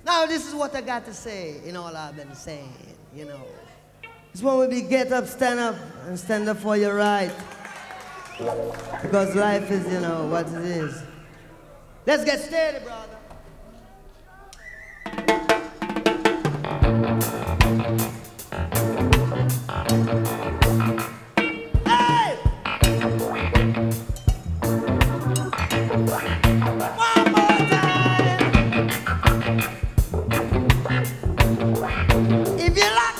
Now this is what I got to say in all I've been saying, you know. It's when we be get up, and stand up for your right. Because life is, you know, what it is. Let's get steady, brother. Hey! One more time! If you like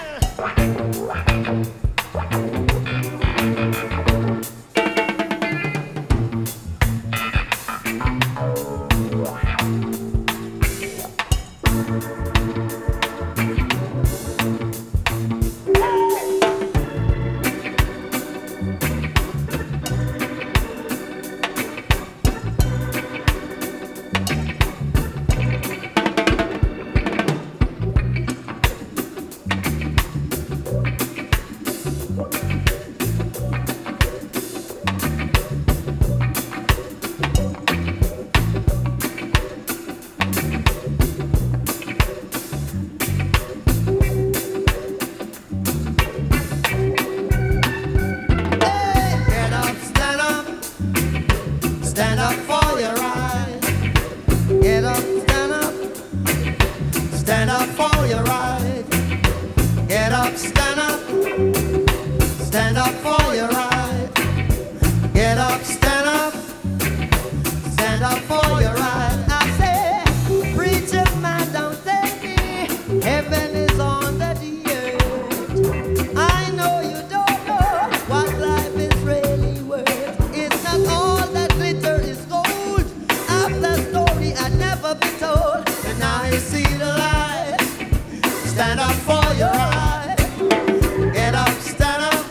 stand up for your right. Get up, stand up for your right. Get up, stand up for your right. Get up, stand up for your right. I say, preacher man, don't take me. Heaven is on the earth. I know you don't know what life is really worth. It's not all that glitter is gold. After story I never been told. And now you see the light. Stand up for your right. Get up, stand up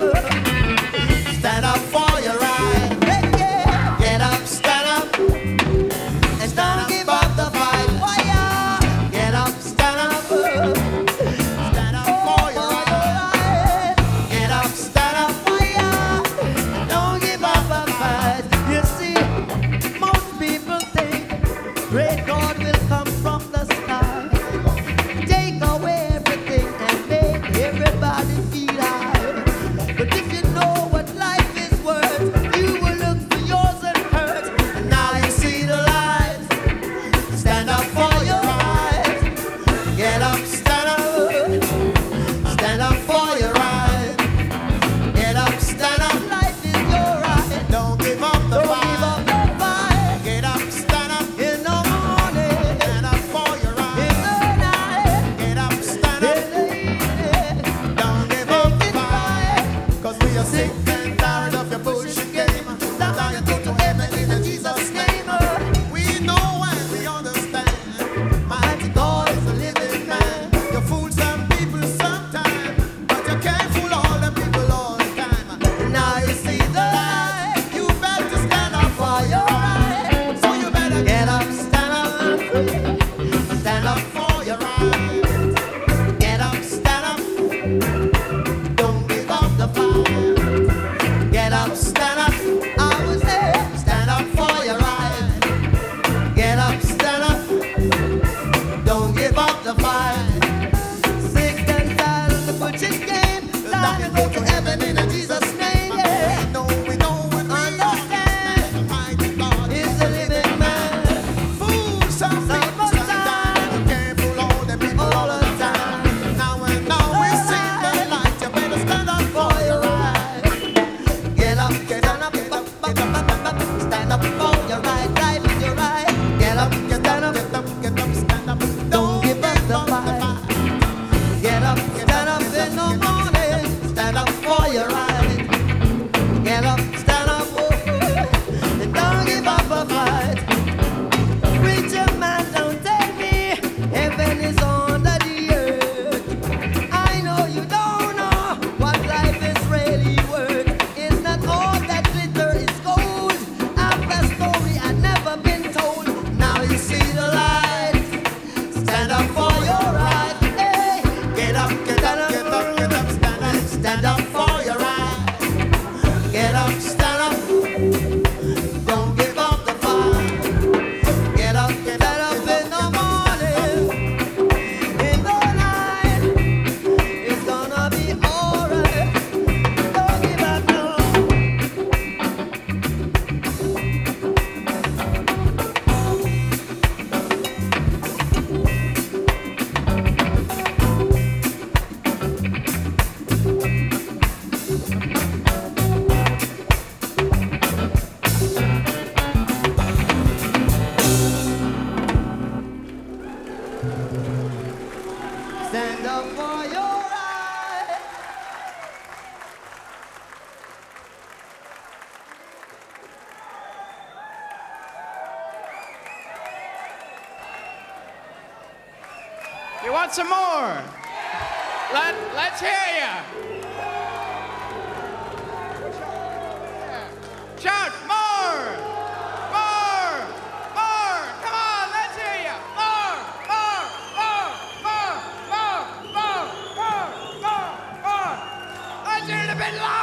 for your right. Get up, stand up, and don't give up the fight. Get up, stand up for your right. Get up, stand up, and don't give up the fight. You see, most people think great God will come from the sky, take away everything and make everybody feel high. But if you know what life is worth, you will look for yours and hurt. And now you see the light. Stand up for your right. Get up, stand up for your right. Get up, stand up. Life is your right. Don't give up the fight. Get up, stand up in the morning. Stand up for your right. In the night. Get up, stand up. In the evening. Don't give up the fight. Cause we are sick and tired of your bullshit game. Now you go to heaven in Jesus' name. We know and we understand. Mighty God is a living man. You fool some people sometime, but you can't fool all the people all the time. Now you see the light. You better stand up for your right. So you better get up, stand up for your right. Get up, stand up. Don't give up the fight. Get up, stand up. I was there. Stand up for your right. Get up, stand up. Don't give up the fight. Sick and tired of the butchering game. Time to go to heaven in Jesus' name. Yeah. We know and we understand. Mighty God is a living man. Fool some people sometimes. You can't fool Stand up for your right. You want some more? Let's hear you. Shout more! More! More! Come on, let's hear you. More! More! More! More! More! More! More! More! More! Let's hear it a bit louder!